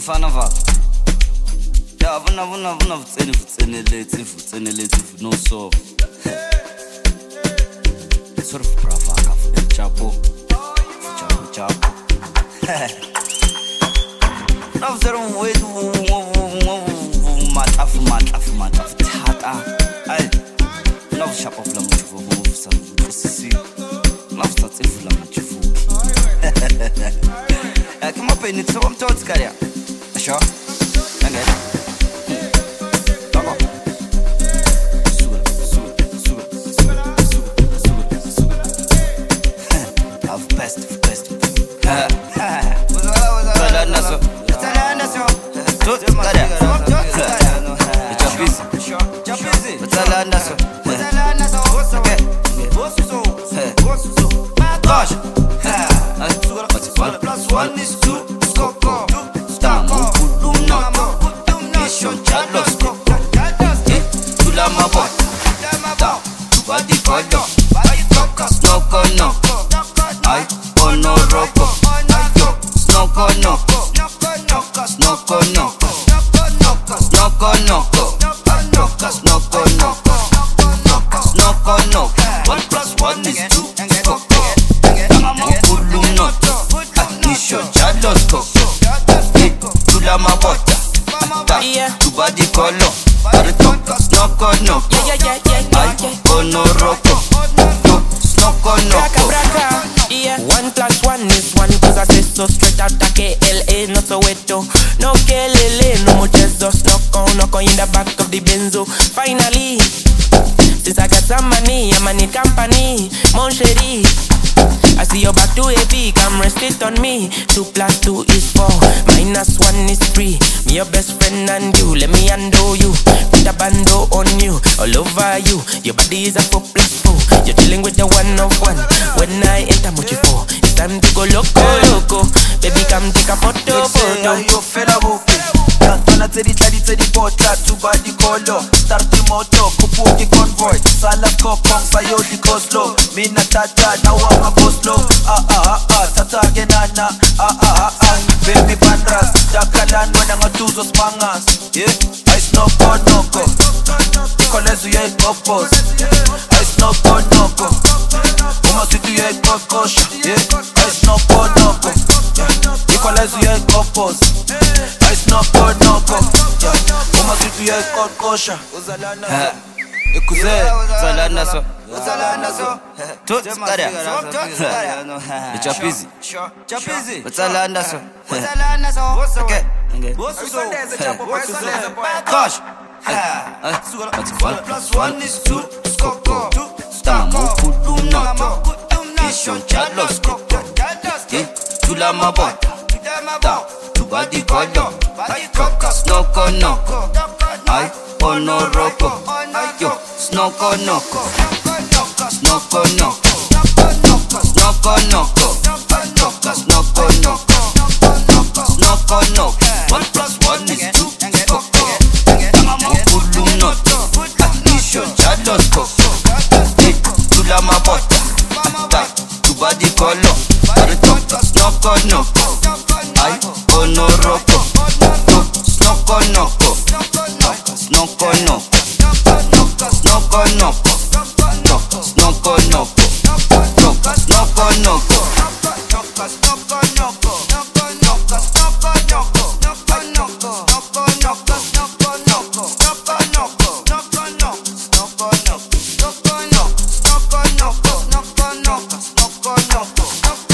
Mfana vaka. Ya vuna vutseneleti no so. Sort of bravaka for El Chapo. Chapo. Now there are ways matafu tata. Ay. Now shop of lamuchifu for sisi. Now starts if lamuchifu. Come up in it so I'm told Scaria. Sure. One is two, Coco. Stamo, Pudumno, Mission Chalos, Coco. Tula Mabo, Badi Kodo, Snoko Noko, I Ono Roko, Snoko Noko, Snoko Noko, Snoko Noko, Snoko Noko, Snoko Noko. 1 + 1 is 2, Coco. Tamo, Pudumno. Mission Chalos Coco. Tula Mabota. Tubadi Kolo. Snoko Noko. I Ono Roko. Snoko Noko. 1 + 1 is 1 cause I say so straight out of KLA, no Soweto. No KLA, no muchezos. Knock in the back of the Benzo. Finally, since I got some money, I'm in company. Mon chéri, I see your back to a big, come rest it on me. 2 + 2 is 4, -1 is 3. Me your best friend and you, let me handle you. Put a bando on you, all over you. Your body is a 4 + 4. You're chilling with the 1 of 1. When I enter Mochifo, it's time to go loco. Baby, come take a photo. Yo fela buke. Tana tedi pota, Tubadi Kolo. Start the moto, kupuki convoy. Sala kokong, sayo di go slow. Mina tata, now I'm a go slow. Tata genana. Baby bandras, dakalan wananga tuzos mangas. Yeah, I snoko noko. Ikolezu ye kopos. I snoko noko. Uma situ ye kokosha. Yeah, I snoko noko. Ikolezu ye kopos. I snoko noko. Uma situ ye kokosha. Ekuze, Zalana so. Tot Scaria. Chapizi. Zalana so. Okay. Gosh. 1 + 1 is 2, Coco. Stamo, Pudumno, Mission Chalos, Coco. Tula Mabota. Tubadi Kodo. Snoko Noko. I Ono Roko. Snoko Noko. Snoko Noko. Snoko Noko. Snoko Noko. Snoko Noko. 1 + 1 is 2, Coco. Tamo, Pudumno, Mission Chalos, Coco. Tula Mabota. Tubadi Kolo. Snoko Noko. I Ono Roko. Snoko Noko. Snoko Noko. Snoko Noko. Snoko Noko. Snoko Noko. Snoko Noko.